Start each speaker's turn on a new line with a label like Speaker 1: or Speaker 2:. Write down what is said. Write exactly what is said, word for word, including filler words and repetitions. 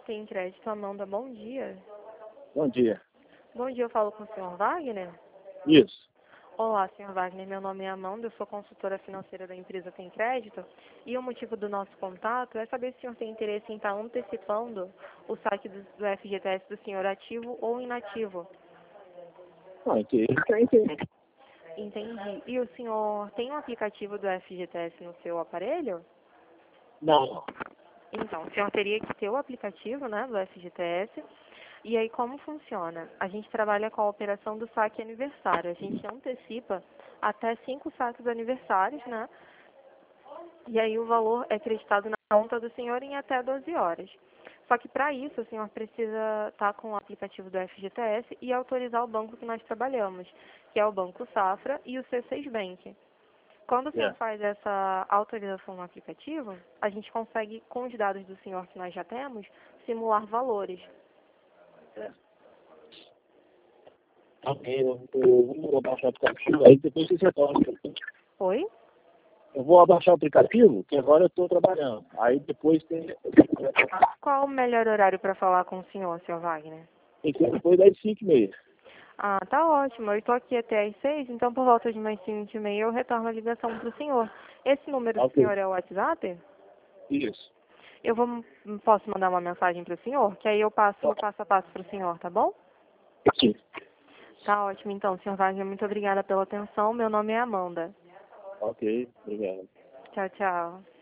Speaker 1: Tem crédito, Amanda. Bom dia.
Speaker 2: Bom dia.
Speaker 1: Bom dia, eu falo com o senhor Wagner?
Speaker 2: Isso.
Speaker 1: Olá, senhor Wagner. Meu nome é Amanda, eu sou consultora financeira da empresa Tem Crédito. E o motivo do nosso contato é saber se o senhor tem interesse em estar antecipando o saque do, do F G T S do senhor ativo ou inativo.
Speaker 2: Não, entendi. Entendi.
Speaker 1: Entendi. E o senhor tem um aplicativo do F G T S no seu aparelho?
Speaker 2: Não.
Speaker 1: Então, o senhor teria que ter o aplicativo, né, do F G T S. E aí, como funciona? A gente trabalha com a operação do saque aniversário. A gente antecipa até cinco saques aniversários, né? E aí o valor é creditado na conta do senhor em até doze horas. Só que para isso, o senhor precisa estar com o aplicativo do F G T S e autorizar o banco que nós trabalhamos, que é o Banco Safra e o C seis Bank. Quando o senhor
Speaker 2: É.
Speaker 1: faz essa autorização no aplicativo, a gente consegue, com os dados do senhor que nós já temos, simular valores.
Speaker 2: Ok, eu, eu vou abaixar o aplicativo, aí depois você retorna.
Speaker 1: Oi?
Speaker 2: Eu vou abaixar o aplicativo, que agora eu estou trabalhando. Aí depois tem,
Speaker 1: Qual o melhor horário para falar com o senhor, senhor Wagner?
Speaker 2: tem que ser depois das cinco e meia.
Speaker 1: Ah, tá ótimo. Eu estou aqui até às seis, então por volta de umas cinco e meia eu retorno a ligação para o senhor. Esse número do
Speaker 2: Ok.
Speaker 1: senhor é o WhatsApp?
Speaker 2: Isso.
Speaker 1: Eu vou, posso mandar uma mensagem para o senhor, que aí eu passo o passo a passo para o senhor, tá bom?
Speaker 2: Sim.
Speaker 1: Tá ótimo, então, senhor Wagner, muito obrigada pela atenção. Meu nome é Amanda.
Speaker 2: Ok, obrigado.
Speaker 1: Tchau, tchau.